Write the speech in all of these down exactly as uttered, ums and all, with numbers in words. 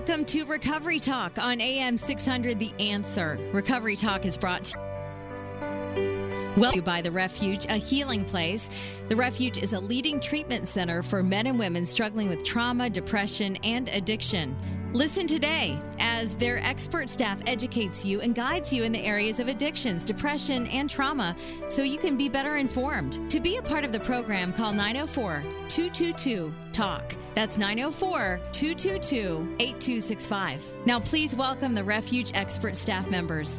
Welcome to Recovery Talk on A M six hundred The Answer. Recovery Talk is brought to you by The Refuge, a healing place. The Refuge is a leading treatment center for men and women struggling with trauma, depression, and addiction. Listen today as their expert staff educates you and guides you in the areas of addictions, depression, and trauma so you can be better informed. To be a part of the program, call nine oh four, two two two, TALK. That's nine oh four, two two two, eight two six five. Now, please welcome the Refuge expert staff members.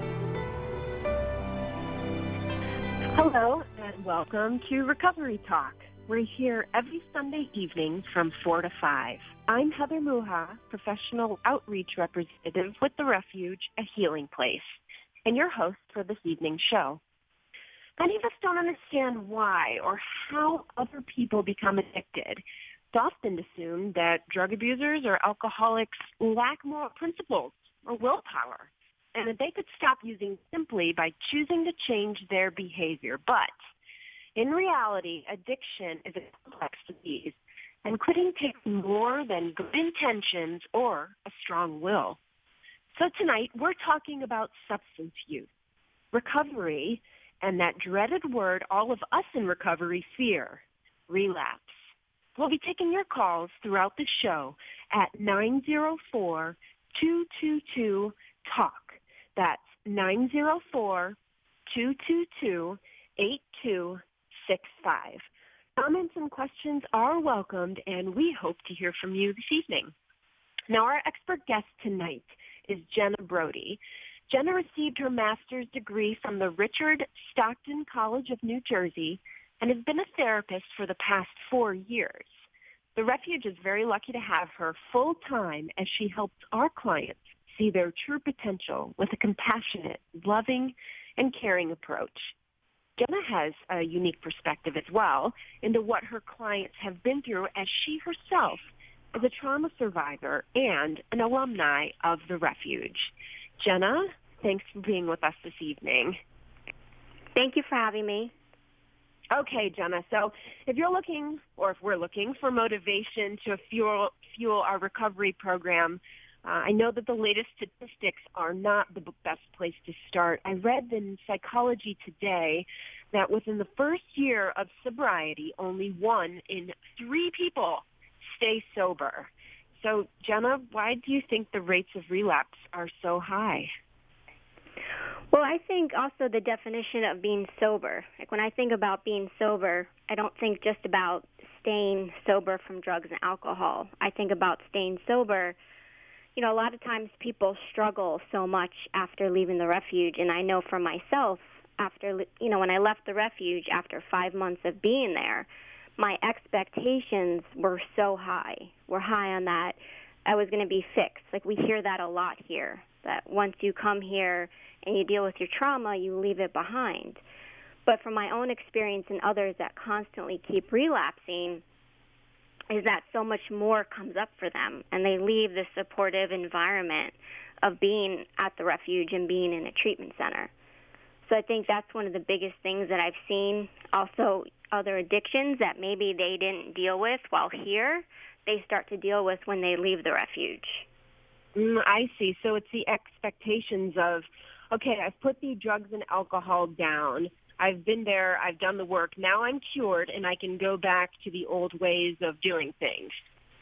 Hello, and welcome to Recovery Talk. We're here every Sunday evening from four to five. I'm Heather Muha, professional outreach representative with The Refuge, a healing place, and your host for this evening's show. Many of us don't understand why or how other people become addicted. It's often assumed that drug abusers or alcoholics lack moral principles or willpower, and that they could stop using simply by choosing to change their behavior. But in reality, addiction is a complex disease, and quitting takes more than good intentions or a strong will. So tonight, we're talking about substance use, recovery, and that dreaded word all of us in recovery fear, relapse. We'll be taking your calls throughout the show at nine oh four, two two two, TALK. That's nine oh four, two two two, eight two six five. Comments and questions are welcomed, and we hope to hear from you this evening. Now, our expert guest tonight is Jenna Brody. Jenna received her master's degree from the Richard Stockton College of New Jersey and has been a therapist for the past four years. The Refuge is very lucky to have her full-time as she helps our clients see their true potential with a compassionate, loving, and caring approach. Jenna has a unique perspective as well into what her clients have been through, as she herself is a trauma survivor and an alumni of The Refuge. Jenna, thanks for being with us this evening. Thank you for having me. Okay, Jenna, so if you're looking, or if we're looking for motivation to fuel, fuel our recovery program, Uh, I know that the latest statistics are not the best place to start. I read in Psychology Today that within the first year of sobriety, only one in three people stay sober. So, Jenna, why do you think the rates of relapse are so high? Well, I think also the definition of being sober. Like when I think about being sober, I don't think just about staying sober from drugs and alcohol. I think about staying sober. You know, a lot of times people struggle so much after leaving the Refuge, and I know for myself, after, you know, when I left the Refuge after five months of being there, my expectations were so high. Were high on that I was going to be fixed. Like we hear that a lot here, that once you come here and you deal with your trauma, you leave it behind. But from my own experience and others that constantly keep relapsing, is that so much more comes up for them, and they leave the supportive environment of being at the Refuge and being in a treatment center. So I think that's one of the biggest things that I've seen. Also, other addictions that maybe they didn't deal with while here, they start to deal with when they leave the Refuge. Mm, I see. So it's the expectations of, okay, I've put the drugs and alcohol down. I've been there, I've done the work, now I'm cured, and I can go back to the old ways of doing things.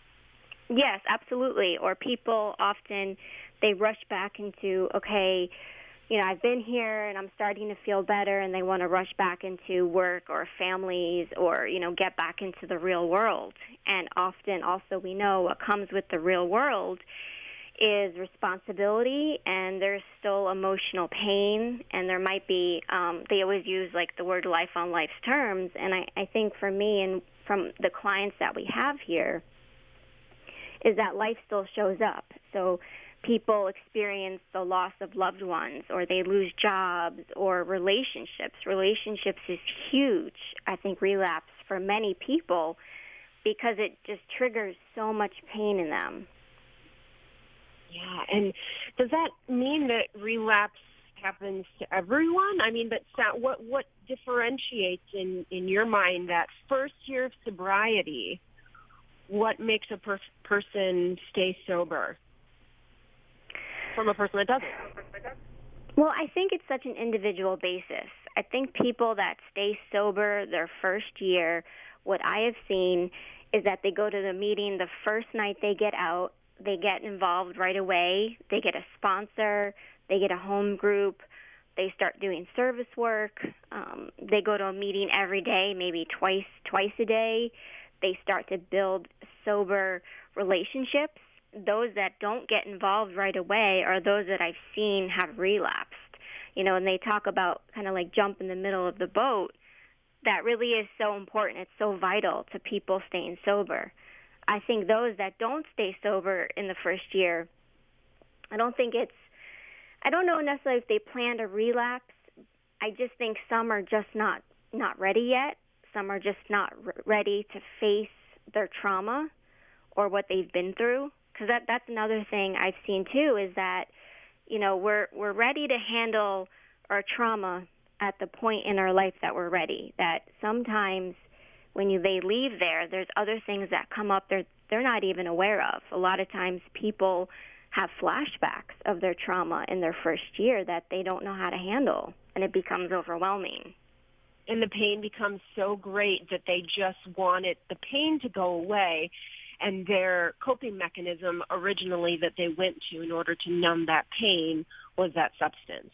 Yes, absolutely. Or people often, they rush back into, okay, you know, I've been here and I'm starting to feel better, and they want to rush back into work or families or, you know, get back into the real world. And often also we know what comes with the real world is responsibility, and there's still emotional pain, and there might be, um, they always use like the word life on life's terms, and I, I think for me and from the clients that we have here is that life still shows up. So people experience the loss of loved ones, or they lose jobs, or relationships. Relationships is huge, I think, relapse for many people because it just triggers so much pain in them. Yeah, and does that mean that relapse happens to everyone? I mean, but what what differentiates in, in your mind that first year of sobriety? What makes a per- person stay sober? from a person that doesn't? Well, I think it's such an individual basis. I think people that stay sober their first year, what I have seen is that they go to the meeting the first night they get out, they get involved right away, they get a sponsor, they get a home group, they start doing service work, um, they go to a meeting every day, maybe twice, twice a day. They start to build sober relationships. Those that don't get involved right away are those that I've seen have relapsed. You know, and they talk about kind of like jump in the middle of the boat. That really is so important. It's so vital to people staying sober. I think those that don't stay sober in the first year, I don't think it's, I don't know necessarily if they plan to relapse. I just think some are just not, not ready yet. Some are just not r- ready to face their trauma or what they've been through. Because that, that's another thing I've seen too, is that, you know, we're we're ready to handle our trauma at the point in our life that we're ready. That sometimes when you they leave there, there's other things that come up they're they're not even aware of. A lot of times people have flashbacks of their trauma in their first year that they don't know how to handle, and it becomes overwhelming. And the pain becomes so great that they just want it, the pain to go away. And their coping mechanism originally that they went to in order to numb that pain was that substance.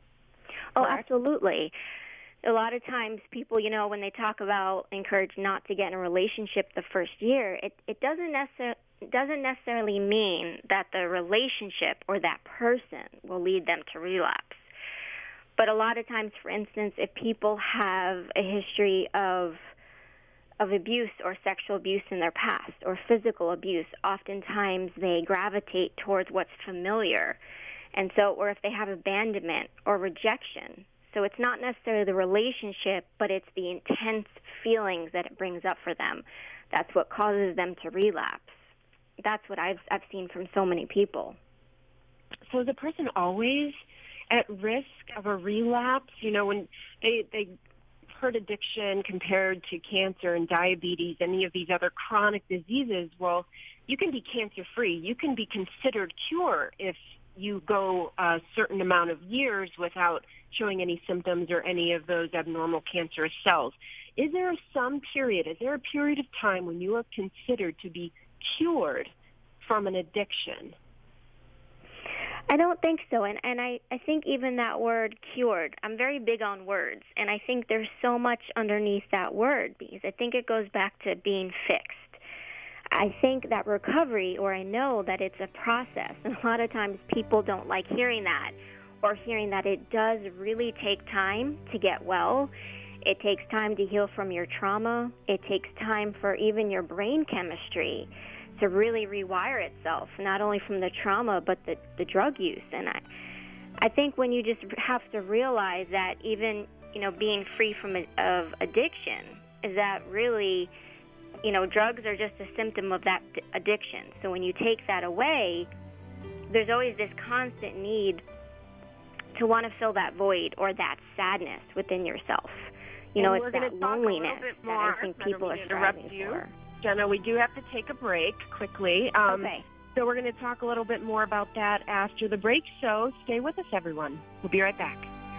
Oh, correct? Absolutely. A lot of times people, you know, when they talk about encourage not to get in a relationship the first year, it, it doesn't necessarily doesn't necessarily mean that the relationship or that person will lead them to relapse. But a lot of times, for instance, if people have a history of of abuse or sexual abuse in their past or physical abuse, oftentimes they gravitate towards what's familiar. And so, or if they have abandonment or rejection. So it's not necessarily the relationship, but it's the intense feelings that it brings up for them. That's what causes them to relapse. That's what I've I've seen from so many people. So is the person always at risk of a relapse? You know, when they, they heard addiction compared to cancer and diabetes, any of these other chronic diseases, well, you can be cancer-free. You can be considered cured if you go a certain amount of years without showing any symptoms or any of those abnormal cancerous cells. Is there some period, is there a period of time when you are considered to be cured from an addiction? I don't think so, and, and I, I think even that word cured, I'm very big on words, and I think there's so much underneath that word because I think it goes back to being fixed. I think that recovery, or I know that it's a process, and a lot of times people don't like hearing that or hearing that it does really take time to get well. It takes time to heal from your trauma. It takes time for even your brain chemistry to really rewire itself, not only from the trauma, but the, the drug use. And I, I think when you just have to realize that even, you know, being free from of addiction is that really, you know, drugs are just a symptom of that addiction. So when you take that away, there's always this constant need to want to fill that void or that sadness within yourself. You know, and it's that loneliness that I think people are striving you. for. Jenna, we do have to take a break quickly. Um, okay. So we're going to talk a little bit more about that after the break, so stay with us, everyone. We'll be right back.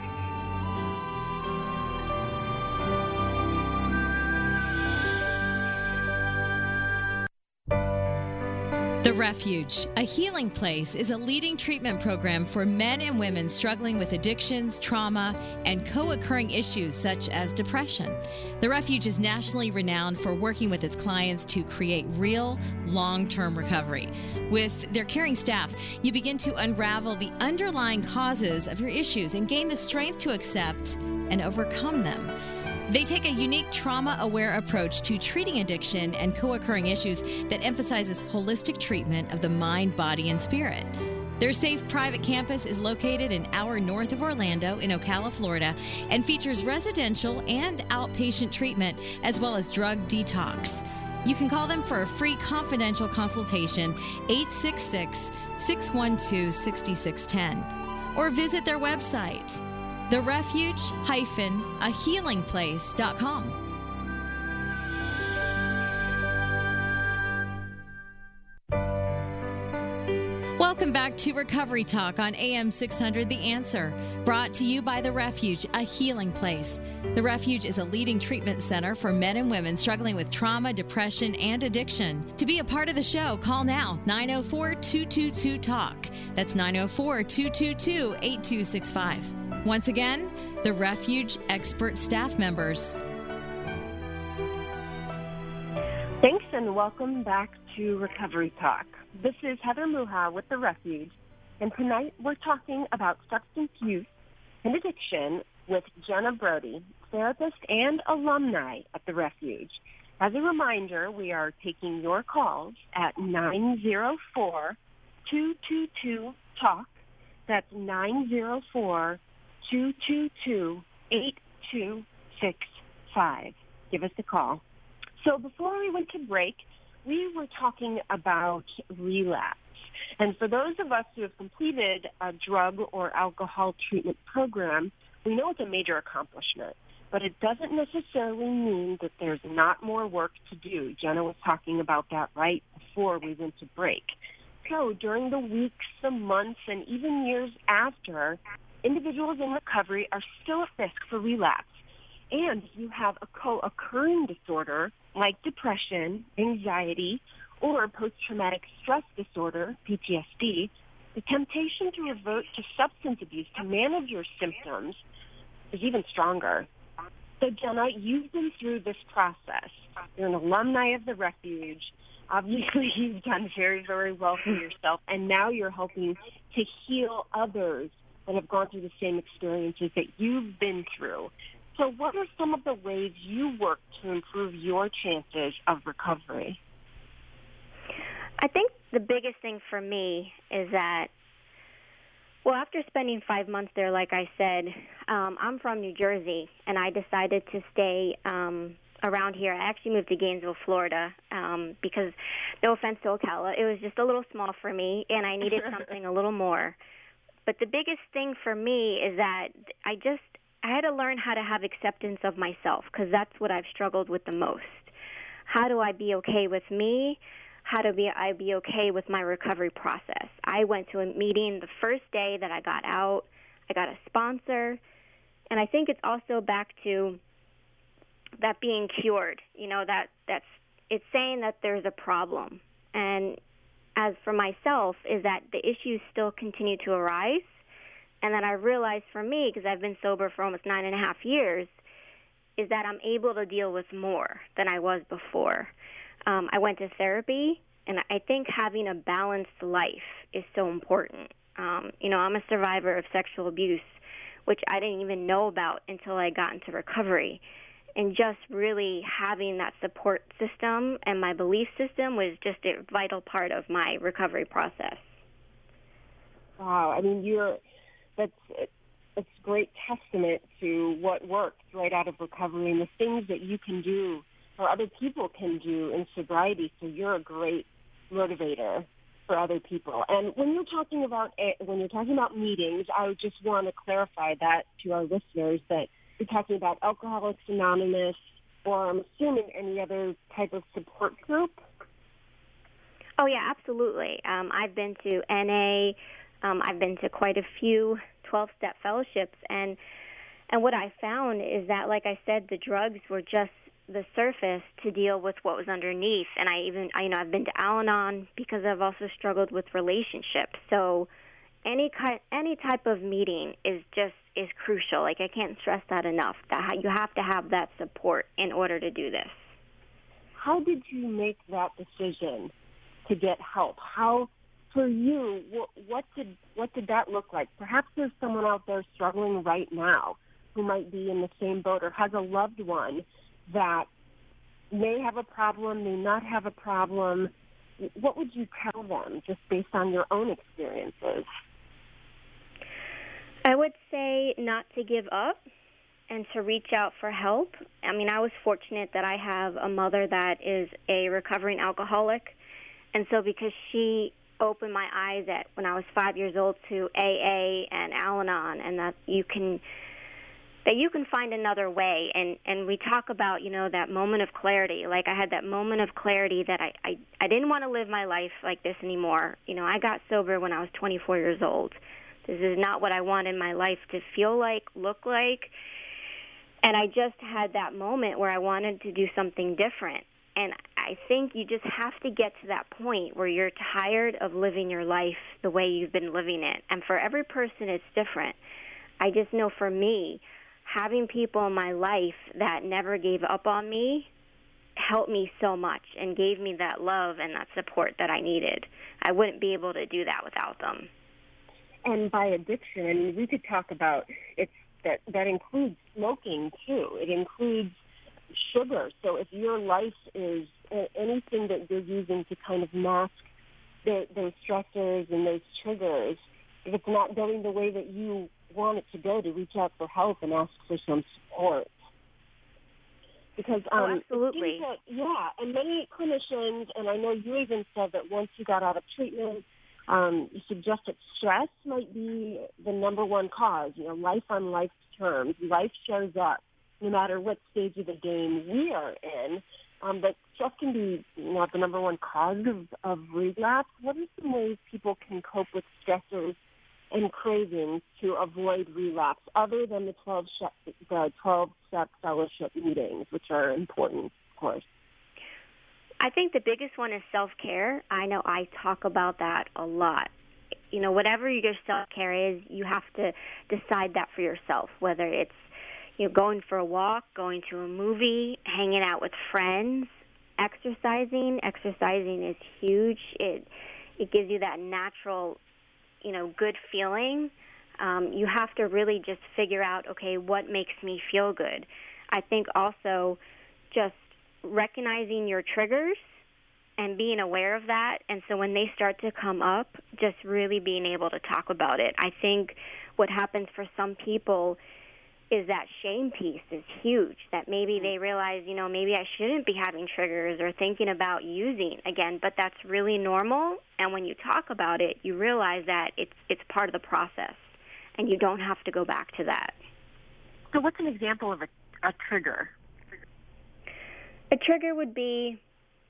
The Refuge, a healing place, is a leading treatment program for men and women struggling with addictions, trauma, and co-occurring issues such as depression. The Refuge is nationally renowned for working with its clients to create real, long-term recovery. With their caring staff, you begin to unravel the underlying causes of your issues and gain the strength to accept and overcome them. They take a unique trauma-aware approach to treating addiction and co-occurring issues that emphasizes holistic treatment of the mind, body, and spirit. Their safe private campus is located an hour north of Orlando in Ocala, Florida, and features residential and outpatient treatment as well as drug detox. You can call them for a free confidential consultation, eight six six, six one two, six six one zero, or visit their website, the refuge dash a healing place dot com. Welcome back to Recovery Talk on A M six hundred The Answer, brought to you by The Refuge, a healing place. The Refuge is a leading treatment center for men and women struggling with trauma, depression, and addiction. To be a part of the show, call now, nine oh four, two two two, TALK. That's nine oh four, two two two, eight two six five. Once again, The Refuge expert staff members. Thanks and welcome back to Recovery Talk. This is Heather Muha with The Refuge, and tonight we're talking about substance use and addiction with Jenna Brody, therapist and alumni at The Refuge. As a reminder, we are taking your calls at nine oh four, two two two, TALK. That's nine oh four, two two two, eight two six five. Give us a call. So before we went to break, we were talking about relapse. And for those of us who have completed a drug or alcohol treatment program, we know it's a major accomplishment. But it doesn't necessarily mean that there's not more work to do. Jenna was talking about that right before we went to break. So during the weeks, the months, and even years after, individuals in recovery are still at risk for relapse. And if you have a co-occurring disorder like depression, anxiety, or post-traumatic stress disorder, P T S D, the temptation to revert to substance abuse to manage your symptoms is even stronger. So, Jenna, you've been through this process. You're an alumni of The Refuge. Obviously, you've done very, very well for yourself, and now you're helping to heal others that have gone through the same experiences that you've been through. So what are some of the ways you work to improve your chances of recovery? I think the biggest thing for me is that, well, after spending five months there, like I said, um, I'm from New Jersey, and I decided to stay um, around here. I actually moved to Gainesville, Florida, um, because, no offense to Ocala, it was just a little small for me, and I needed something a little more. But the biggest thing for me is that I just, I had to learn how to have acceptance of myself, because that's what I've struggled with the most. How do I be okay with me? How do be, I be okay with my recovery process? I went to a meeting the first day that I got out. I got a sponsor. And I think it's also back to that being cured. You know, that that's it's saying that there's a problem. And as for myself, is that the issues still continue to arise. And then I realized for me, because I've been sober for almost nine and a half years, is that I'm able to deal with more than I was before. Um, I went to therapy, and I think having a balanced life is so important. Um, you know, I'm a survivor of sexual abuse, which I didn't even know about until I got into recovery. And just really having that support system and my belief system was just a vital part of my recovery process. Wow. I mean, you're... That's it's great testament to what works right out of recovery and the things that you can do or other people can do in sobriety. So you're a great motivator for other people. And when you're talking about when you're talking about meetings, I just want to clarify that to our listeners that you're talking about Alcoholics Anonymous, or I'm assuming any other type of support group. Oh yeah, absolutely. Um, I've been to N A. Um, I've been to quite a few twelve-step fellowships, and and what I found is that, like I said, the drugs were just the surface to deal with what was underneath. And I even, I, you know, I've been to Al-Anon because I've also struggled with relationships. So any kind, any type of meeting is just is crucial. Like I can't stress that enough. That you have to have that support in order to do this. How did you make that decision to get help? How For you, what, what did what did that look like? Perhaps there's someone out there struggling right now who might be in the same boat or has a loved one that may have a problem, may not have a problem. What would you tell them just based on your own experiences? I would say not to give up and to reach out for help. I mean, I was fortunate that I have a mother that is a recovering alcoholic, and so because she opened my eyes at when I was five years old to A A and Al-Anon, and that you can that you can find another way. And, and we talk about, you know, that moment of clarity. Like I had that moment of clarity that I, I, I didn't want to live my life like this anymore. You know, I got sober when I was twenty-four years old. This is not what I want in my life to feel like, look like. And I just had that moment where I wanted to do something different. And I think you just have to get to that point where you're tired of living your life the way you've been living it. And for every person, it's different. I just know for me, having people in my life that never gave up on me helped me so much and gave me that love and that support that I needed. I wouldn't be able to do that without them. And by addiction, I mean, we could talk about it's that that includes smoking too. It includes sugar. So if your life is anything that you're using to kind of mask the, those stressors and those triggers, if it's not going the way that you want it to go, to reach out for help and ask for some support. Because um, oh, absolutely, that, yeah, and many clinicians, and I know you even said that once you got out of treatment, um, you suggest that stress might be the number one cause. You know, life on life's terms, life shows up no matter what stage of the game we are in. Um, but stress can be not the number one cause of, of relapse. What are some ways people can cope with stressors and cravings to avoid relapse, other than the twelve step, the twelve step fellowship meetings, which are important, of course? I think the biggest one is self-care. I know I talk about that a lot. You know, whatever your self-care is, you have to decide that for yourself, whether it's, you know, going for a walk, going to a movie, hanging out with friends, exercising. Exercising is huge. It it gives you that natural, you know, good feeling. Um, you have to really just figure out, okay, what makes me feel good. I think also just recognizing your triggers and being aware of that. And so when they start to come up, just really being able to talk about it. I think what happens for some people is that shame piece is huge, that maybe they realize, you know, maybe I shouldn't be having triggers or thinking about using again, but that's really normal. And when you talk about it, you realize that it's it's part of the process, and you don't have to go back to that. So what's an example of a, a trigger? A trigger would be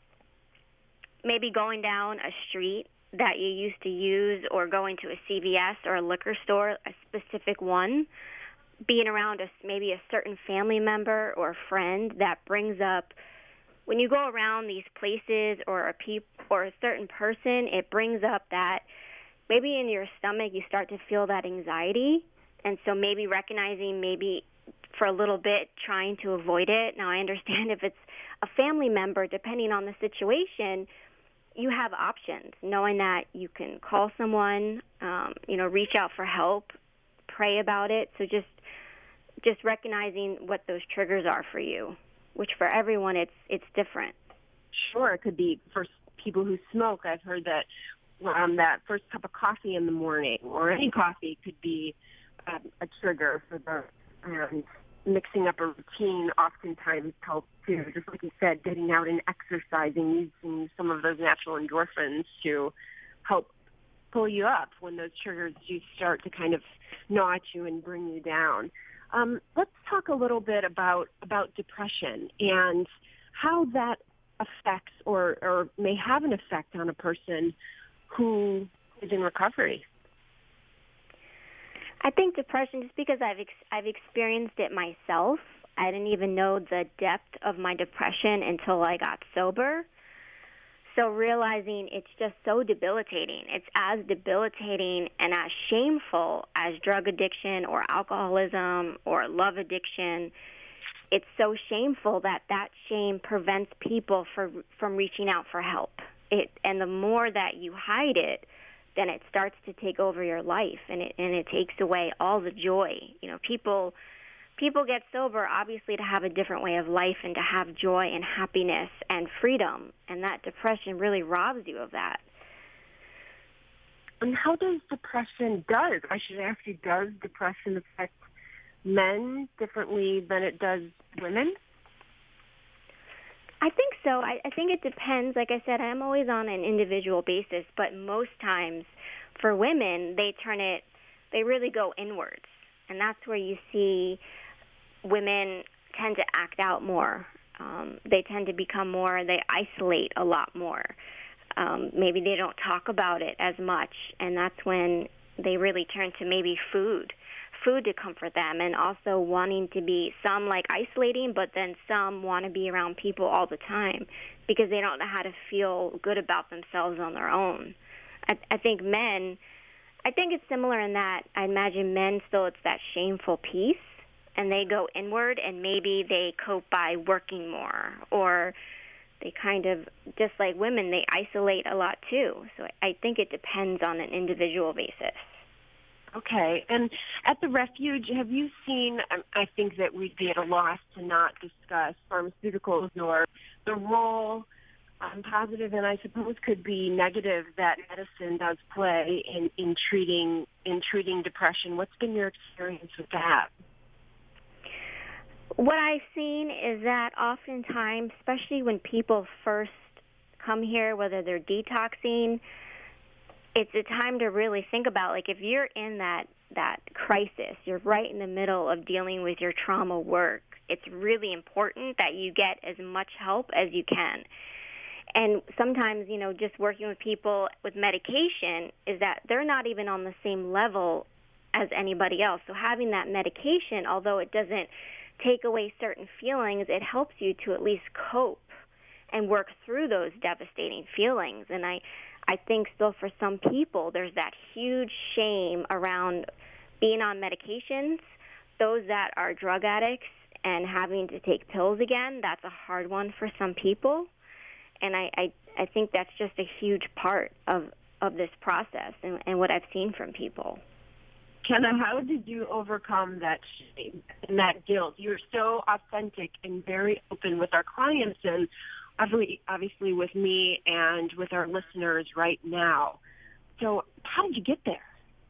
maybe going down a street that you used to use, or going to a C V S or a liquor store, a specific one, being around a, maybe a certain family member or a friend that brings up, when you go around these places or a peop, or a certain person, it brings up that maybe in your stomach you start to feel that anxiety. And so maybe recognizing, maybe for a little bit trying to avoid it. Now, I understand if it's a family member, depending on the situation, you have options, knowing that you can call someone, um, you know, reach out for help, pray about it. So just just recognizing what those triggers are for you, which for everyone it's it's different. Sure, it could be for people who smoke. I've heard that um, that first cup of coffee in the morning, or any coffee, could be um, a trigger for the um, mixing up a routine. Oftentimes helps too. Just like you said, getting out and exercising, using some of those natural endorphins to help pull you up when those triggers do start to kind of gnaw at you and bring you down. Um, let's talk a little bit about, about depression and how that affects or, or may have an effect on a person who is in recovery. I think depression, just because I've ex- I've experienced it myself, I didn't even know the depth of my depression until I got sober. So realizing it's just so debilitating. It's as debilitating and as shameful as drug addiction or alcoholism or love addiction. It's so shameful that that shame prevents people for, from reaching out for help. It, and the more that you hide it, then it starts to take over your life, and it, and it takes away all the joy. You know, people... People get sober, obviously, to have a different way of life and to have joy and happiness and freedom, and that depression really robs you of that. And how does depression, does, I should ask you, does depression affect men differently than it does women? I think so. I, I think it depends. Like I said, I'm always on an individual basis, but most times for women, they turn it, they really go inwards. And that's where you see women tend to act out more. Um, they tend to become more, they isolate a lot more. Um, maybe they don't talk about it as much, and that's when they really turn to maybe food, food to comfort them, and also wanting to be, some like isolating, but then some want to be around people all the time because they don't know how to feel good about themselves on their own. I, I think men, I think it's similar in that I imagine men still, it's that shameful piece, and they go inward, and maybe they cope by working more, or they kind of, just like women, they isolate a lot too. So I think it depends on an individual basis. Okay. And at the refuge, have you seen, um, I think that we'd be at a loss to not discuss pharmaceuticals or the role, um, positive and I suppose could be negative, that medicine does play in, in treating in treating depression. What's been your experience with that? What I've seen is that oftentimes, especially when people first come here, whether they're detoxing, it's a time to really think about, like, if you're in that, that crisis, you're right in the middle of dealing with your trauma work, it's really important that you get as much help as you can. And sometimes, you know, just working with people with medication is that they're not even on the same level as anybody else. So having that medication, although it doesn't take away certain feelings, it helps you to at least cope and work through those devastating feelings. And I, I think still for some people, there's that huge shame around being on medications. Those that are drug addicts and having to take pills again, that's a hard one for some people. And I, I, I think that's just a huge part of, of this process and, and what I've seen from people. Kenna, how did you overcome that shame and that guilt? You're so authentic and very open with our clients and obviously with me and with our listeners right now. So how did you get there?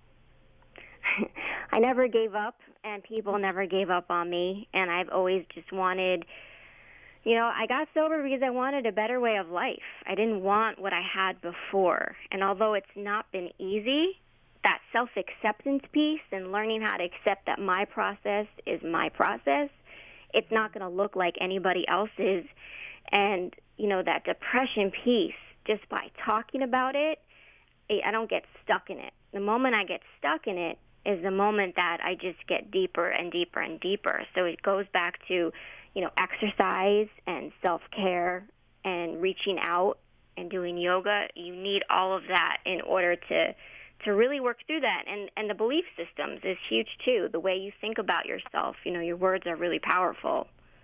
I never gave up, and people never gave up on me, and I've always just wanted, you know, I got sober because I wanted a better way of life. I didn't want what I had before, and although it's not been easy, that self-acceptance piece and learning how to accept that my process is my process, it's not going to look like anybody else's. And, you know, that depression piece, just by talking about it, I don't get stuck in it. The moment I get stuck in it is the moment that I just get deeper and deeper and deeper. So it goes back to, you know, exercise and self-care and reaching out and doing yoga. You need all of that in order to to really work through that. And, and the belief systems is huge, too. The way you think about yourself, you know, your words are really powerful.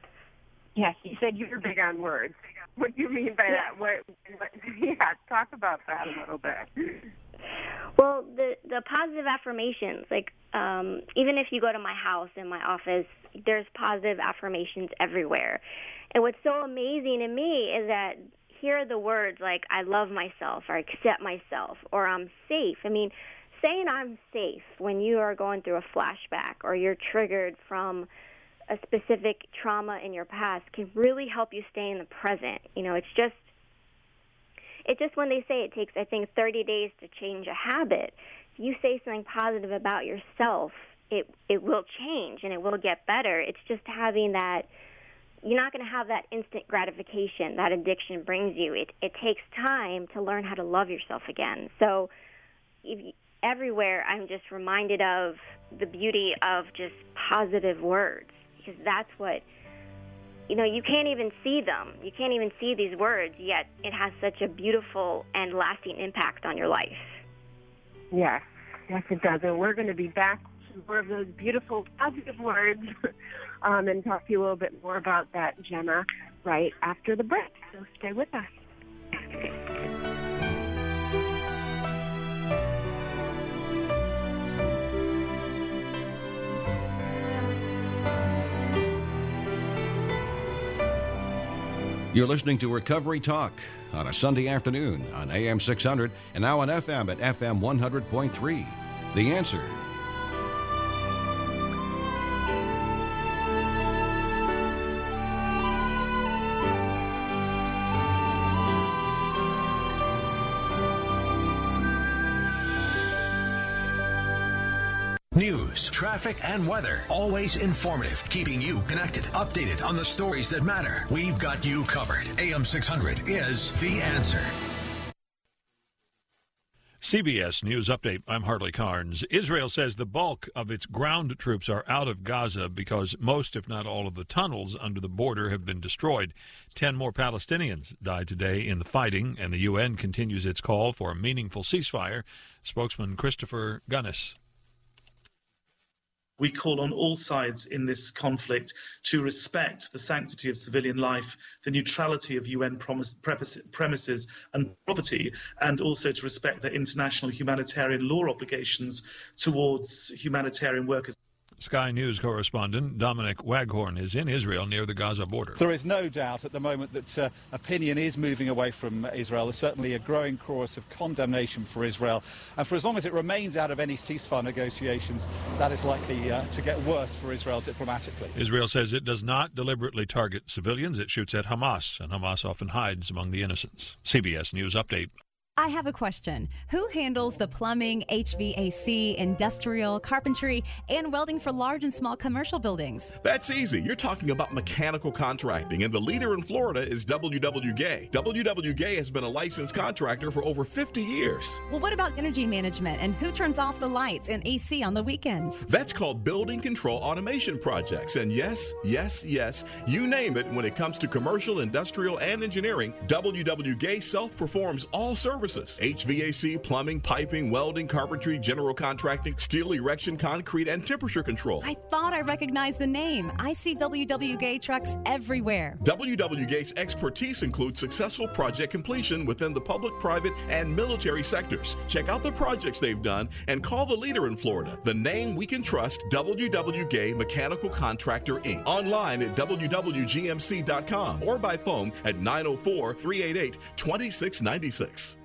Yes, you said you were big on words. What do you mean by that? What, what, yeah, talk about that a little bit. Well, the, the positive affirmations, like um, even if you go to my house and my office, there's positive affirmations everywhere. And what's so amazing to me is that here are the words like, I love myself, or I accept myself, or I'm safe. I mean, saying I'm safe when you are going through a flashback or you're triggered from a specific trauma in your past can really help you stay in the present. You know, it's just, it's just when they say it takes, I think, thirty days to change a habit. If you say something positive about yourself, it it will change and it will get better. It's just having that. You're not going to have that instant gratification that addiction brings you. It it takes time to learn how to love yourself again. So if you, everywhere I'm just reminded of the beauty of just positive words, because that's what, you know, you can't even see them. You can't even see these words, yet it has such a beautiful and lasting impact on your life. Yes, yes it does. And we're going to be back to more of those beautiful positive words um, and talk to you a little bit more about that, Jenna, right after the break. So stay with us. You're listening to Recovery Talk on a Sunday afternoon on A M six hundred and now on F M at F M one hundred point three. The Answer. News, traffic, and weather. Always informative, keeping you connected, updated on the stories that matter. We've got you covered. A M six hundred is The Answer. C B S News Update. I'm Harley Carnes. Israel says the bulk of its ground troops are out of Gaza because most, if not all, of the tunnels under the border have been destroyed. Ten more Palestinians died today in the fighting, and the U N continues its call for a meaningful ceasefire. Spokesman Christopher Gunnis. We call on all sides in this conflict to respect the sanctity of civilian life, the neutrality of U N promise, premises and property, and also to respect their international humanitarian law obligations towards humanitarian workers. Sky News correspondent Dominic Waghorn is in Israel near the Gaza border. There is no doubt at the moment that uh, opinion is moving away from Israel. There's certainly a growing chorus of condemnation for Israel. And for as long as it remains out of any ceasefire negotiations, that is likely uh, to get worse for Israel diplomatically. Israel says it does not deliberately target civilians. It shoots at Hamas, and Hamas often hides among the innocents. C B S News Update. I have a question. Who handles the plumbing, H V A C, industrial, carpentry, and welding for large and small commercial buildings? That's easy. You're talking about mechanical contracting, and the leader in Florida is W W Gay. W W Gay has been a licensed contractor for over fifty years. Well, what about energy management, and who turns off the lights and A C on the weekends? That's called building control automation projects. And yes, yes, yes, you name it, when it comes to commercial, industrial, and engineering, W W Gay self-performs all services. H V A C, plumbing, piping, welding, carpentry, general contracting, steel erection, concrete, and temperature control. I thought I recognized the name. I see W W Gay trucks everywhere. W W Gay's expertise includes successful project completion within the public, private, and military sectors. Check out the projects they've done and call the leader in Florida, the name we can trust, W W Gay Mechanical Contractor, Incorporated. Online at W W G M C dot com or by phone at nine oh four, three eight eight, two six nine six.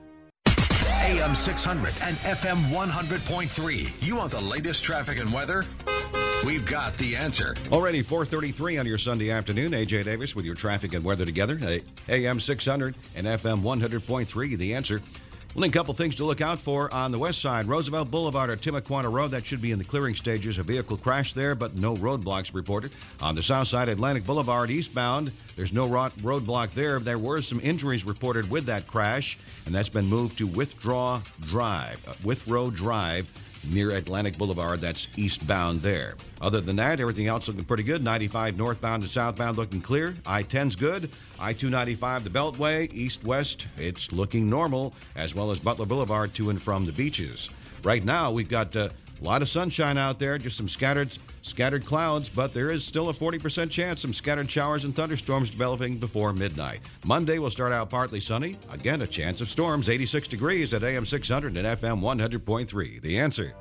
A M six hundred and F M one hundred point three. You want the latest traffic and weather? We've got The Answer. Already four thirty-three on your Sunday afternoon. A J Davis with your traffic and weather together. A M six hundred and F M one hundred point three. The Answer. Only a couple things to look out for on the west side. Roosevelt Boulevard or Timuquana Road, that should be in the clearing stages. A vehicle crashed there, but no roadblocks reported. On the south side, Atlantic Boulevard eastbound, there's no roadblock there. There were some injuries reported with that crash, and that's been moved to Withdraw Drive, uh, Withrow Drive, near Atlantic Boulevard. That's eastbound there. Other than that, everything else looking pretty good. ninety-five northbound and southbound looking clear. I ten's good. I two ninety-five, the Beltway, east-west, it's looking normal, as well as Butler Boulevard to and from the beaches. Right now, we've got uh, a lot of sunshine out there, just some scattered scattered clouds, but there is still a forty percent chance some scattered showers and thunderstorms developing before midnight. Monday will start out partly sunny. Again, a chance of storms, eighty-six degrees at A M six hundred and F M one hundred point three. The Answer.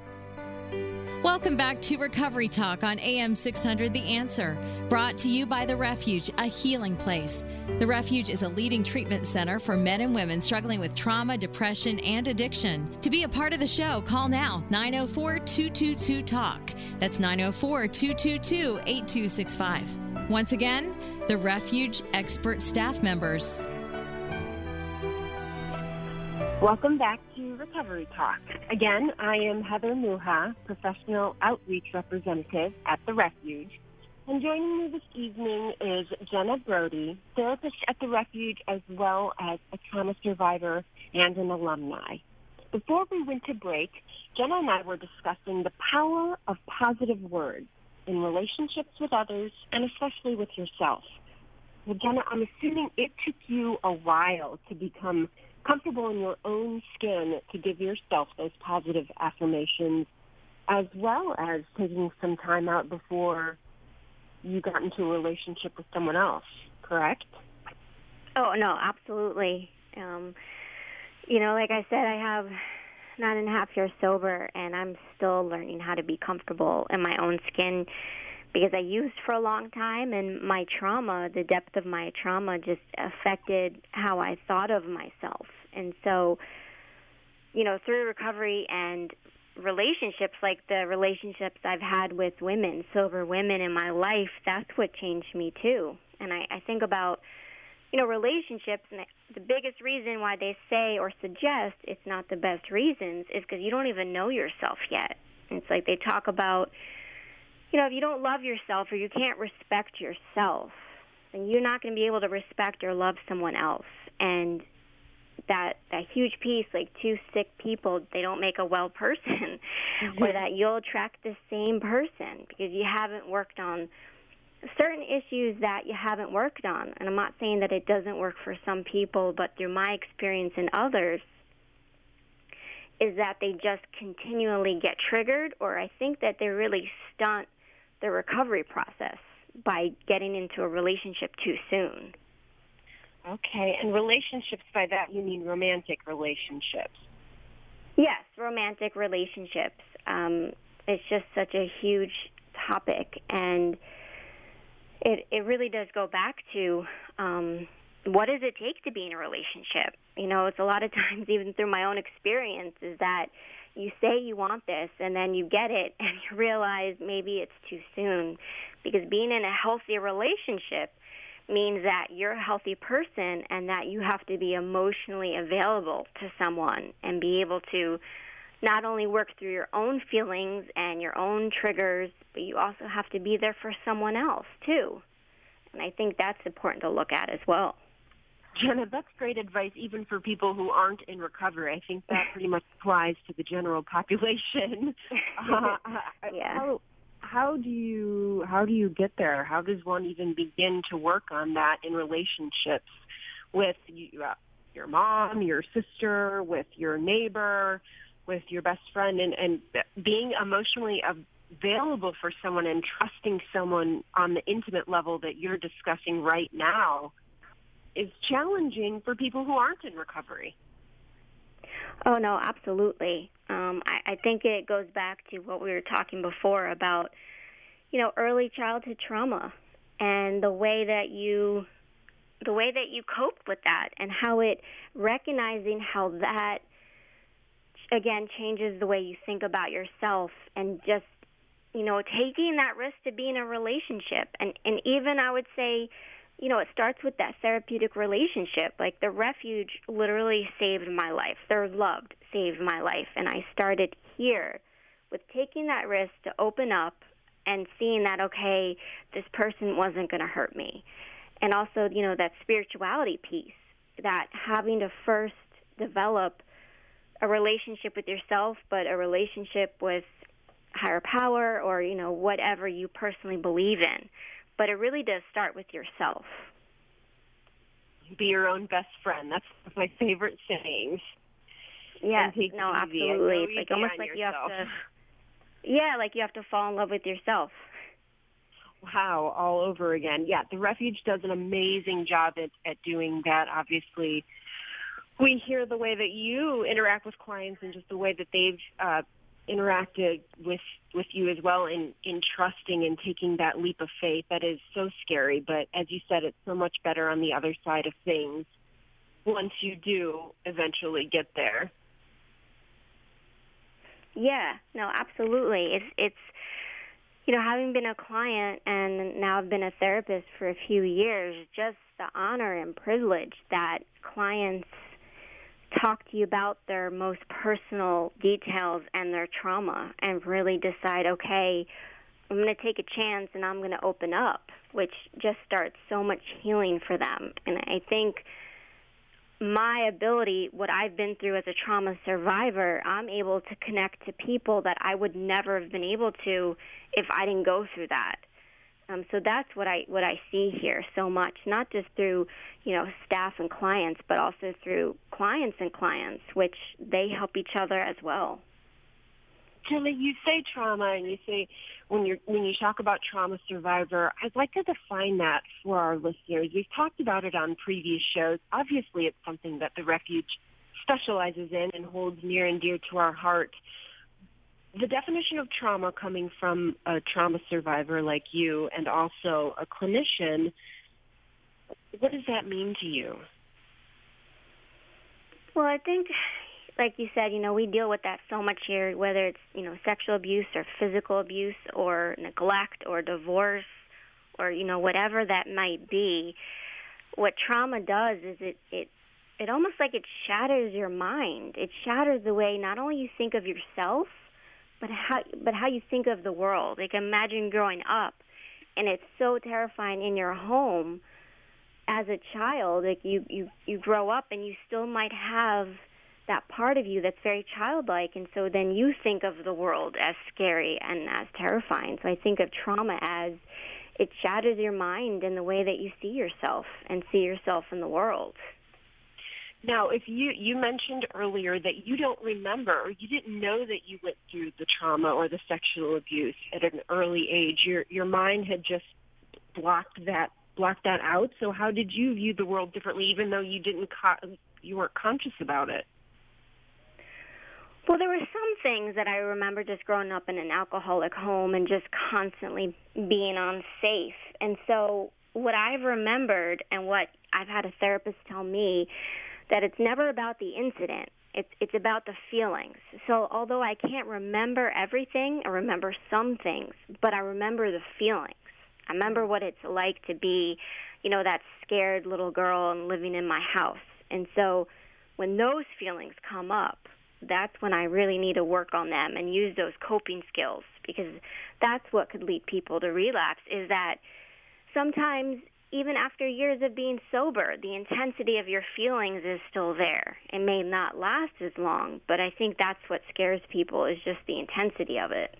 Welcome back to Recovery Talk on A M six hundred The Answer, brought to you by The Refuge, a healing place. The Refuge is a leading treatment center for men and women struggling with trauma, depression, and addiction. To be a part of the show, call now, nine oh four, two two two, TALK. That's nine oh four, two two two, eight two six five. Once again, The Refuge expert staff members. Welcome back to Recovery Talk. Again, I am Heather Muha, Professional Outreach Representative at The Refuge. And joining me this evening is Jenna Brody, therapist at The Refuge, as well as a trauma survivor and an alumni. Before we went to break, Jenna and I were discussing the power of positive words in relationships with others and especially with yourself. Well, Jenna, I'm assuming it took you a while to become comfortable in your own skin to give yourself those positive affirmations, as well as taking some time out before you got into a relationship with someone else, correct? Oh, no, absolutely. Um, you know, like I said, I have nine and a half years sober, and I'm still learning how to be comfortable in my own skin because I used for a long time, and my trauma, the depth of my trauma just affected how I thought of myself. And so, you know, through recovery and relationships, like the relationships I've had with women, sober women in my life, that's what changed me too. And I, I think about, you know, relationships, and the biggest reason why they say or suggest it's not the best reasons is because you don't even know yourself yet. And it's like they talk about, you know, if you don't love yourself or you can't respect yourself, then you're not going to be able to respect or love someone else. And that that huge piece, like two sick people, they don't make a well person, mm-hmm. or that you'll attract the same person because you haven't worked on certain issues that you haven't worked on. And I'm not saying that it doesn't work for some people, but through my experience and others, is that they just continually get triggered, or I think that they really stunt the recovery process by getting into a relationship too soon. Okay, and relationships, by that you mean romantic relationships? Yes, romantic relationships. Um, it's just such a huge topic, and it it really does go back to um, what does it take to be in a relationship? You know, it's a lot of times, even through my own experience, is that you say you want this, and then you get it, and you realize maybe it's too soon. Because being in a healthy relationship means that you're a healthy person and that you have to be emotionally available to someone and be able to not only work through your own feelings and your own triggers, but you also have to be there for someone else, too. And I think that's important to look at as well. Jenna, that's great advice even for people who aren't in recovery. I think that pretty much applies to the general population. Uh, yeah. How, how do you how do you get there? How does one even begin to work on that in relationships with you, uh, your mom, your sister, with your neighbor, with your best friend, and, and being emotionally available for someone and trusting someone on the intimate level that you're discussing right now is challenging for people who aren't in recovery. Oh, no, absolutely. Um, I, I think it goes back to what we were talking before about, you know, early childhood trauma and the way that you, the way that you cope with that, and how it, recognizing how that, again, changes the way you think about yourself, and just, you know, taking that risk to be in a relationship. And, and even I would say, you know, it starts with that therapeutic relationship. Like the refuge literally saved my life. Their love saved my life. And I started here with taking that risk to open up and seeing that, okay, this person wasn't going to hurt me. And also, you know, that spirituality piece, that having to first develop a relationship with yourself, but a relationship with higher power, or, you know, whatever you personally believe in. But it really does start with yourself. Be your own best friend. That's one of my favorite sayings. Yes, no, absolutely. It's like almost like yourself. you have to, yeah, like you have to fall in love with yourself. Wow, all over again. Yeah, the Refuge does an amazing job at, at doing that. Obviously, we hear the way that you interact with clients and just the way that they've uh, interacted with with you as well in, in trusting and taking that leap of faith. That is so scary, but as you said, it's so much better on the other side of things once you do eventually get there. Yeah, no, absolutely. It's, it's you know, having been a client and now I've been a therapist for a few years, just the honor and privilege that clients talk to you about their most personal details and their trauma and really decide, okay, I'm going to take a chance and I'm going to open up, which just starts so much healing for them. And I think my ability, what I've been through as a trauma survivor, I'm able to connect to people that I would never have been able to if I didn't go through that. Um, so that's what I what I see here so much, not just through, you know, staff and clients, but also through clients and clients, which they help each other as well. Jenna, you say trauma, and you say when you when you talk about trauma survivor, I'd like to define that for our listeners. We've talked about it on previous shows. Obviously, it's something that the Refuge specializes in and holds near and dear to our heart. The definition of trauma coming from a trauma survivor like you and also a clinician, what does that mean to you? Well, I think, like you said, you know, we deal with that so much here, whether it's, you know, sexual abuse or physical abuse or neglect or divorce or, you know, whatever that might be. What trauma does is it, it, it almost like it shatters your mind. It shatters the way not only you think of yourself, but how but how you think of the world. Like, imagine growing up, and it's so terrifying in your home as a child. Like, you, you, you grow up, and you still might have that part of you that's very childlike, and so then you think of the world as scary and as terrifying. So I think of trauma as it shatters your mind in the way that you see yourself and see yourself in the world. Now, if you, you mentioned earlier that you don't remember, or you didn't know that you went through the trauma or the sexual abuse at an early age. Your your mind had just blocked that blocked that out. So how did you view the world differently, even though you didn't co- you weren't conscious about it? Well, there were some things that I remember just growing up in an alcoholic home and just constantly being unsafe. And so what I've remembered, and what I've had a therapist tell me, that it's never about the incident. It's it's about the feelings. So although I can't remember everything, I remember some things, but I remember the feelings. I remember what it's like to be, you know, that scared little girl and living in my house. And so when those feelings come up, that's when I really need to work on them and use those coping skills, because that's what could lead people to relapse, is that sometimes even after years of being sober, the intensity of your feelings is still there. It may not last as long, but I think that's what scares people, is just the intensity of it.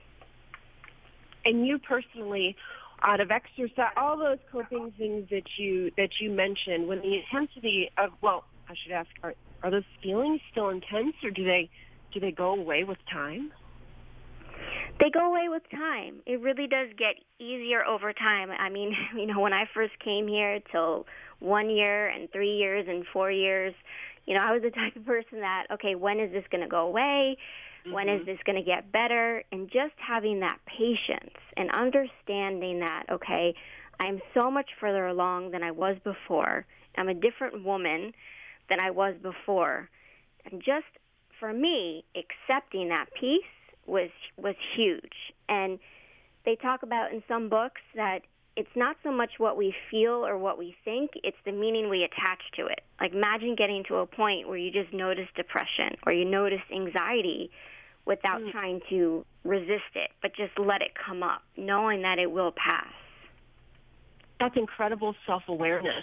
And you personally, out of exercise, all those coping things that you that you mentioned, when the intensity of, well, I should ask, are, are those feelings still intense, or do they do they go away with time? They go away with time. It really does get easier over time. I mean, you know, when I first came here till one year and three years and four years, you know, I was the type of person that, okay, when is this going to go away? Mm-hmm. When is this going to get better? And just having that patience and understanding that, okay, I'm so much further along than I was before. I'm a different woman than I was before. And just, for me, accepting that peace was was huge. And they talk about in some books that it's not so much what we feel or what we think, it's the meaning we attach to it. Like, imagine getting to a point where you just notice depression or you notice anxiety without mm. trying to resist it, but just let it come up, knowing that it will pass. That's incredible self-awareness.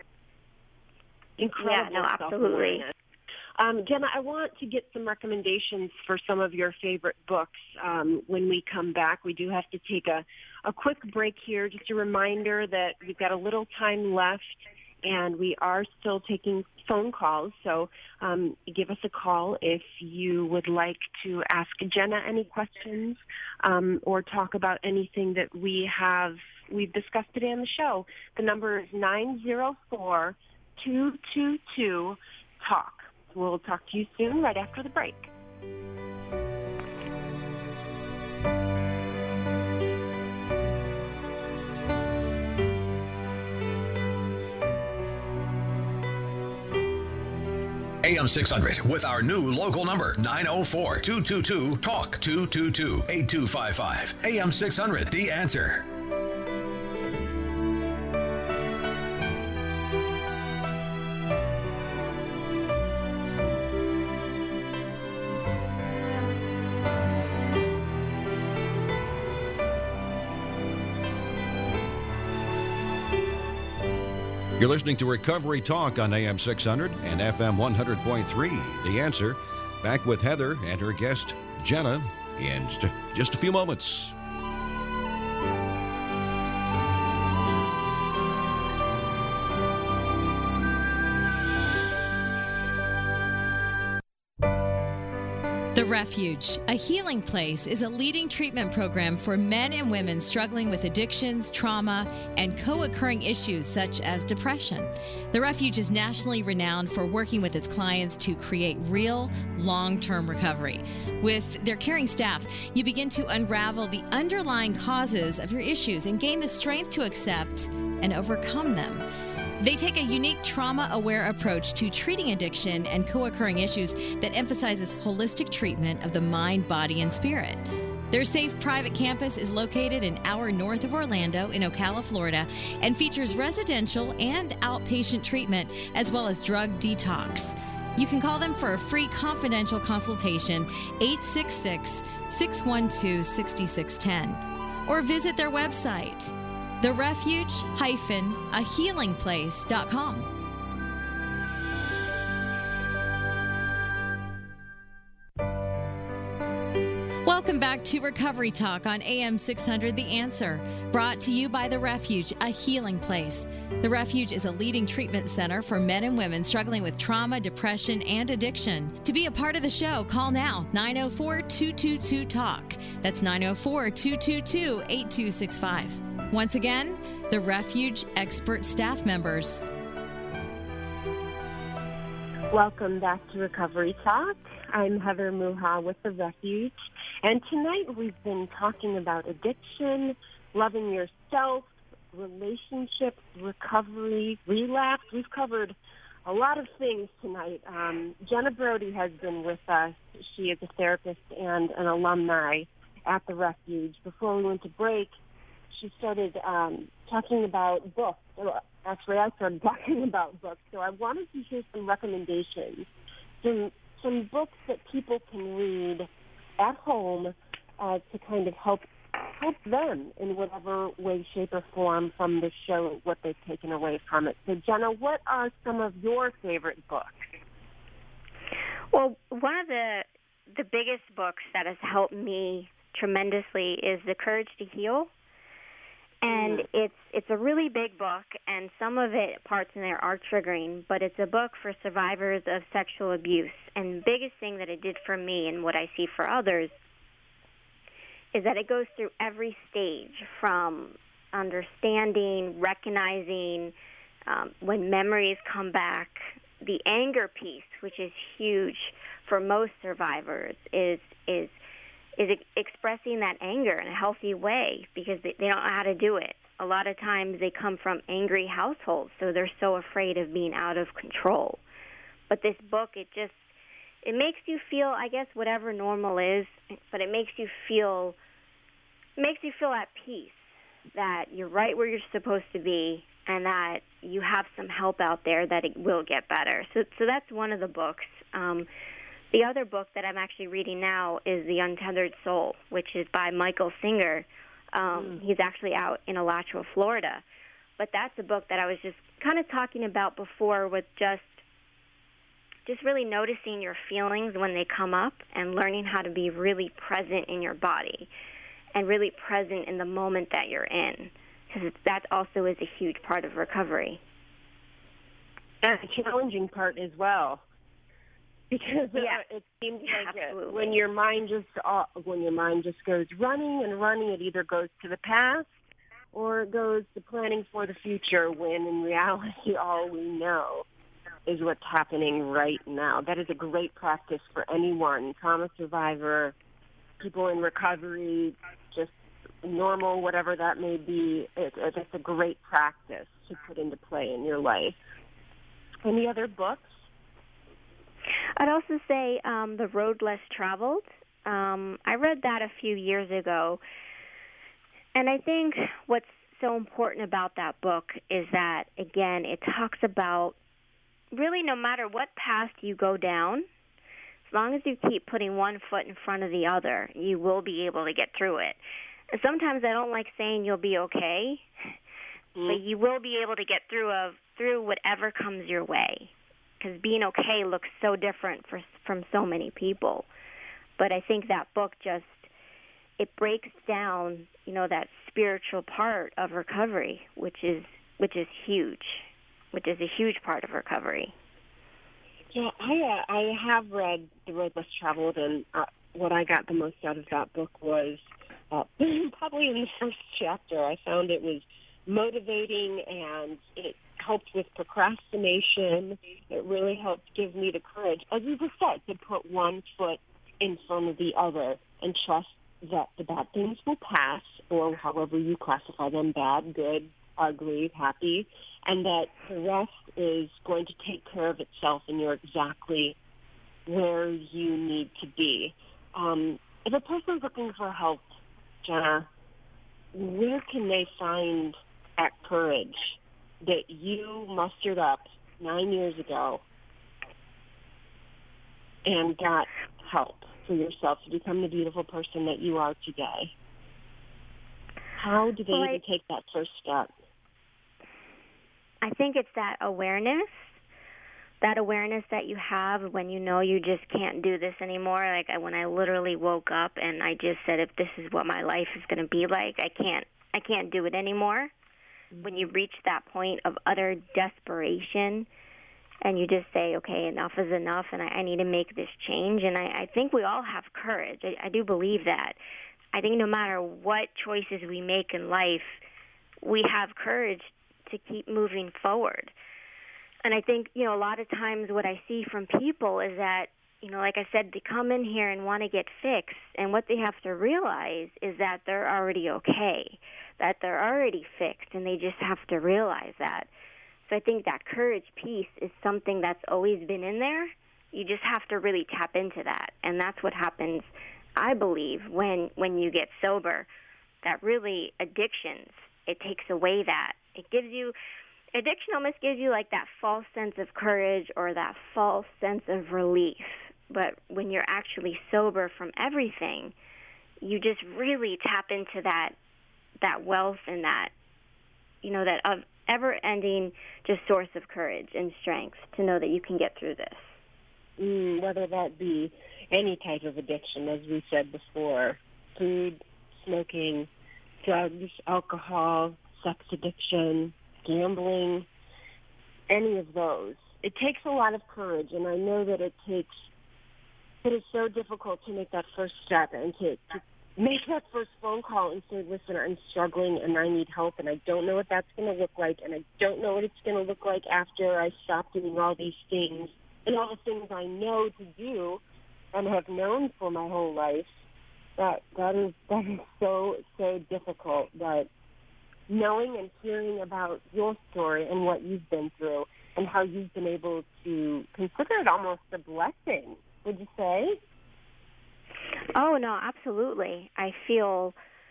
Incredible yeah, no, absolutely. Um, Jenna, I want to get some recommendations for some of your favorite books um, when we come back. We do have to take a, a quick break here. Just a reminder that we've got a little time left, and we are still taking phone calls. So um, give us a call if you would like to ask Jenna any questions um, or talk about anything that we have we've discussed today on the show. The number is nine zero four, two two two, talk. We'll talk to you soon, right after the break. A M six hundred with our new local number, nine oh four, two two two, talk, two two two, eight two five five. A M six hundred, The Answer. You're listening to Recovery Talk on A M six hundred and F M one hundred point three. The Answer. Back with Heather and her guest, Jenna, in st- just a few moments. The Refuge, a healing place, is a leading treatment program for men and women struggling with addictions, trauma, and co-occurring issues such as depression. The Refuge is nationally renowned for working with its clients to create real, long-term recovery. With their caring staff, you begin to unravel the underlying causes of your issues and gain the strength to accept and overcome them. They take a unique trauma-aware approach to treating addiction and co-occurring issues that emphasizes holistic treatment of the mind, body, and spirit. Their safe private campus is located an hour north of Orlando in Ocala, Florida, and features residential and outpatient treatment as well as drug detox. You can call them for a free confidential consultation, eight six six, six one two, six six one zero or visit their website, the refuge dash a healing place dot com. Welcome back to Recovery Talk on A M six hundred The Answer, brought to you by The Refuge, a healing place. The Refuge is a leading treatment center for men and women struggling with trauma, depression, and addiction. To be a part of the show, call now, nine oh four, two two two, talk. That's nine oh four, two two two, eight two six five. Once again, The Refuge expert staff members. Welcome back to Recovery Talk. I'm Heather Muha with The Refuge, and tonight we've been talking about addiction, loving yourself, relationships, recovery, relapse. We've covered a lot of things tonight. Um, Jenna Brody has been with us. She is a therapist and an alumni at The Refuge. Before we went to break, she started um, talking about books. Actually, I started talking about books, so I wanted to hear some recommendations, some some books that people can read at home uh, to kind of help help them in whatever way, shape, or form from the show, what they've taken away from it. So, Jenna, what are some of your favorite books? Well, one of the the biggest books that has helped me tremendously is The Courage to Heal. And mm. it's it's a really big book, and some of it, parts in there are triggering, but it's a book for survivors of sexual abuse. And the biggest thing that it did for me and what I see for others is that it goes through every stage from understanding, recognizing, um, when memories come back. The anger piece, which is huge for most survivors, is is is expressing that anger in a healthy way because they, they don't know how to do it. A lot of times they come from angry households, so they're so afraid of being out of control. But this book, it just, it makes you feel, I guess, whatever normal is, but it makes you feel, it makes you feel at peace that you're right where you're supposed to be and that you have some help out there that it will get better. So, so that's one of the books. Um, The other book that I'm actually reading now is The Untethered Soul, which is by Michael Singer. Um, mm. He's actually out in Alachua, Florida. But that's a book that I was just kind of talking about before with just just really noticing your feelings when they come up and learning how to be really present in your body and really present in the moment that you're in. Because that also is a huge part of recovery. That's a challenging part as well. Because yeah. uh, it seems like Absolutely. it, when your mind just uh, when your mind just goes running and running, it either goes to the past or it goes to planning for the future. When in reality, all we know is what's happening right now. That is a great practice for anyone: trauma survivor, people in recovery, just normal, whatever that may be. It, it's a great practice to put into play in your life. Any other books? I'd also say um, The Road Less Traveled. Um, I read that a few years ago, and I think what's so important about that book is that, again, it talks about really no matter what path you go down, as long as you keep putting one foot in front of the other, you will be able to get through it. And sometimes I don't like saying you'll be okay, mm-hmm. but you will be able to get through of through whatever comes your way. Because being okay looks so different for, from so many people. But I think that book just, it breaks down, you know, that spiritual part of recovery, which is which is huge, which is a huge part of recovery. Yeah, I uh, I have read The Road Less Traveled, and uh, what I got the most out of that book was uh, probably in the first chapter. I found it was motivating, and it helped with procrastination. It really helped give me the courage, as you just said, to put one foot in front of the other and trust that the bad things will pass, or however you classify them, bad, good, ugly, happy, and that the rest is going to take care of itself and you're exactly where you need to be. Um, if a person's looking for help, Jenna, where can they find that courage that you mustered up nine years ago and got help for yourself to become the beautiful person that you are today? How do they well, even I, take that first step? I think it's that awareness, that awareness that you have when you know you just can't do this anymore. Like I, when I literally woke up and I just said, if this is what my life is going to be like, I can't, I can't do it anymore. When you reach that point of utter desperation and you just say, okay, enough is enough and I, I need to make this change. And I, I think we all have courage. I, I do believe that. I think no matter what choices we make in life, we have courage to keep moving forward. And I think, you know, a lot of times what I see from people is that, you know, like I said, they come in here and want to get fixed. And what they have to realize is that they're already okay, that they're already fixed, and they just have to realize that. So I think that courage piece is something that's always been in there. You just have to really tap into that. And that's what happens, I believe, when, when you get sober, that really addictions, it takes away that. It gives you... Addiction almost gives you like that false sense of courage or that false sense of relief. But when you're actually sober from everything, you just really tap into that that wealth and that, you know, that of ever-ending just source of courage and strength to know that you can get through this. Mm, whether that be any type of addiction, as we said before, food, smoking, drugs, alcohol, sex addiction, gambling, any of those. It takes a lot of courage, and I know that it takes, it is so difficult to make that first step and to, to make that first phone call and say, listen, I'm struggling and I need help, and I don't know what that's going to look like, and I don't know what it's going to look like after I stop doing all these things and all the things I know to do and have known for my whole life. That that is that is so, so difficult, but knowing and hearing about your story and what you've been through and how you've been able to consider it almost a blessing, would you say? Oh, no, absolutely. I feel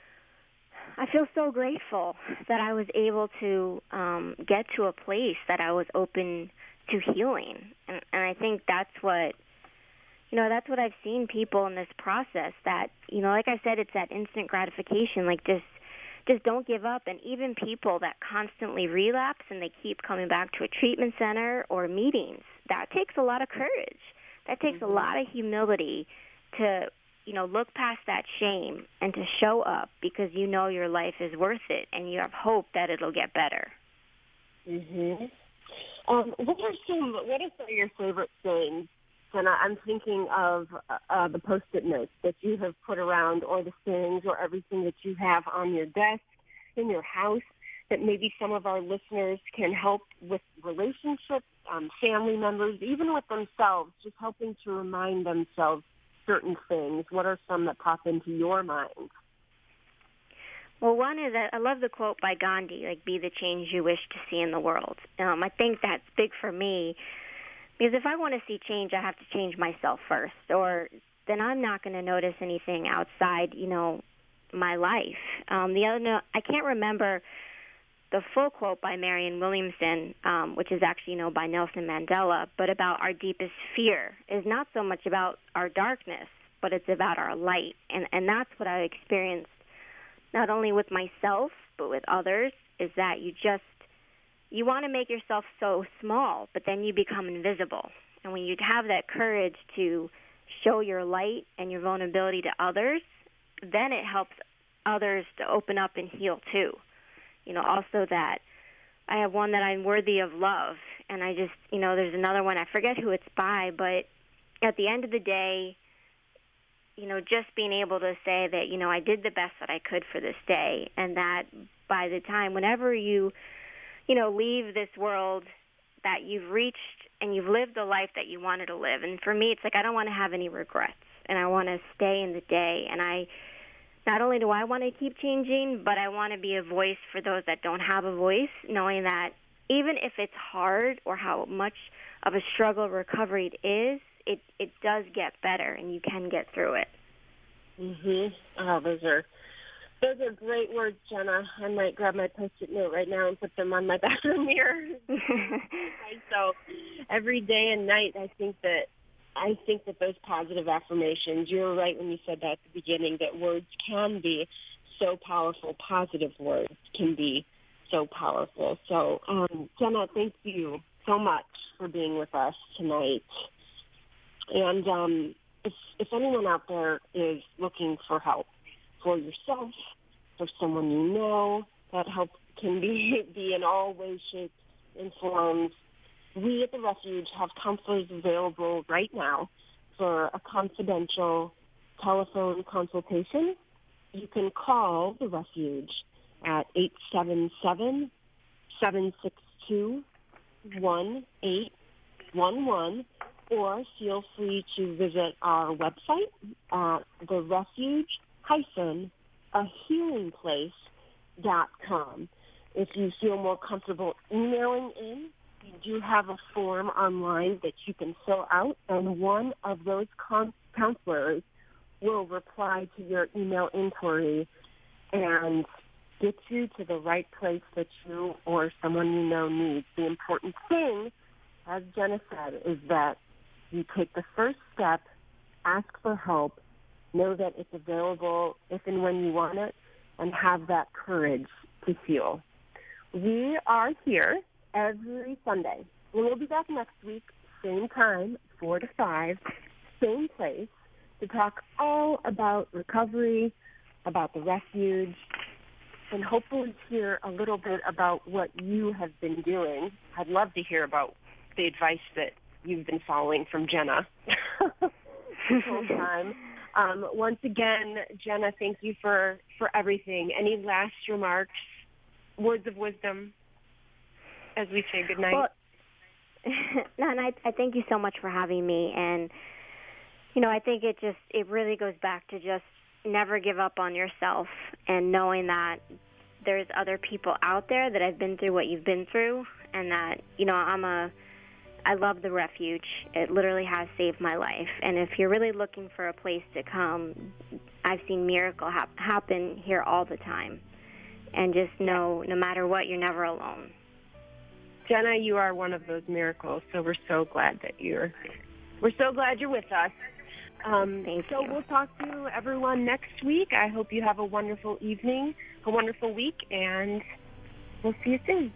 I feel so grateful that I was able to um, get to a place that I was open to healing. And, and I think that's what, you know, that's what I've seen people in this process that, you know, like I said, it's that instant gratification, like just Just don't give up. And even people that constantly relapse and they keep coming back to a treatment center or meetings, that takes a lot of courage. That takes mm-hmm. a lot of humility to, you know, look past that shame and to show up because you know your life is worth it and you have hope that it'll get better. Mm-hmm. Um, what are some, what are some of your favorite things? And I'm thinking of uh, the Post-it notes that you have put around, or the things or everything that you have on your desk, in your house, that maybe some of our listeners can help with relationships, um, family members, even with themselves, just helping to remind themselves certain things. What are some that pop into your mind? Well, one is that I love the quote by Gandhi, like, be the change you wish to see in the world. Um, I think that's big for me. Because if I want to see change, I have to change myself first, or then I'm not going to notice anything outside, you know, my life. Um, the other, no, I can't remember the full quote by Marianne Williamson, um, which is actually, you know, by Nelson Mandela, but about our deepest fear is not so much about our darkness, but it's about our light. And, and that's what I experienced not only with myself, but with others, is that you just, you want to make yourself so small, but then you become invisible. And when you have that courage to show your light and your vulnerability to others, then it helps others to open up and heal too. You know, also that I have one that I'm worthy of love. And I just, you know, there's another one, I forget who it's by, but at the end of the day, you know, just being able to say that, you know, I did the best that I could for this day, and that by the time, whenever you, you know, leave this world, that you've reached and you've lived the life that you wanted to live. And for me, it's like I don't want to have any regrets, and I want to stay in the day. And I, not only do I want to keep changing, but I want to be a voice for those that don't have a voice, knowing that even if it's hard or how much of a struggle recovery it is, it, it does get better, and you can get through it. Mhm. Oh, those are those are great words, Jenna. I might grab my Post-it note right now and put them on my bathroom mirror. So every day and night, I think that I think that those positive affirmations, you were right when you said that at the beginning, that words can be so powerful. Positive words can be so powerful. So, um, Jenna, thank you so much for being with us tonight. And um, if, if anyone out there is looking for help for yourself, for someone you know, that help can be, be in all ways, shapes, and forms, we at the Refuge have counselors available right now for a confidential telephone consultation. You can call the Refuge at eight seven seven, seven six two, one eight one one, or feel free to visit our website at the refuge dash a healing place dot com. If you feel more comfortable emailing in, we do have a form online that you can fill out, and one of those con- counselors will reply to your email inquiry and get you to the right place that you or someone you know needs. The important thing, as Jenna said, is that you take the first step, ask for help, know that it's available if and when you want it, and have that courage to heal. We are here every Sunday. We will be back next week, same time, four to five, same place, to talk all about recovery, about the Refuge, and hopefully hear a little bit about what you have been doing. I'd love to hear about the advice that you've been following from Jenna this whole time. Um, once again, Jenna, thank you for, for everything. Any last remarks, words of wisdom as we say goodnight? Well, no, and I, I thank you so much for having me. And, you know, I think it just, it really goes back to just never give up on yourself, and knowing that there's other people out there that have been through what you've been through, and that, you know, I'm a, I love the Refuge. It literally has saved my life. And if you're really looking for a place to come, I've seen miracle ha- happen here all the time. And just know, no matter what, you're never alone. Jenna, you are one of those miracles, so we're so glad that you're, we're so glad you're with us. Um, Thank so you. We'll talk to everyone next week. I hope you have a wonderful evening, a wonderful week, and we'll see you soon.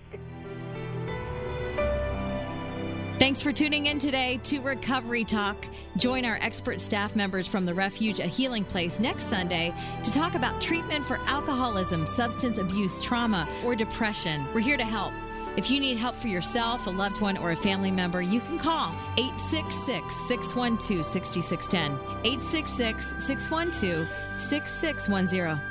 Thanks for tuning in today to Recovery Talk. Join our expert staff members from the Refuge, a healing place, next Sunday to talk about treatment for alcoholism, substance abuse, trauma, or depression. We're here to help. If you need help for yourself, a loved one, or a family member, you can call eight six six, six one two, six six one zero, eight six six, six one two, six six one zero.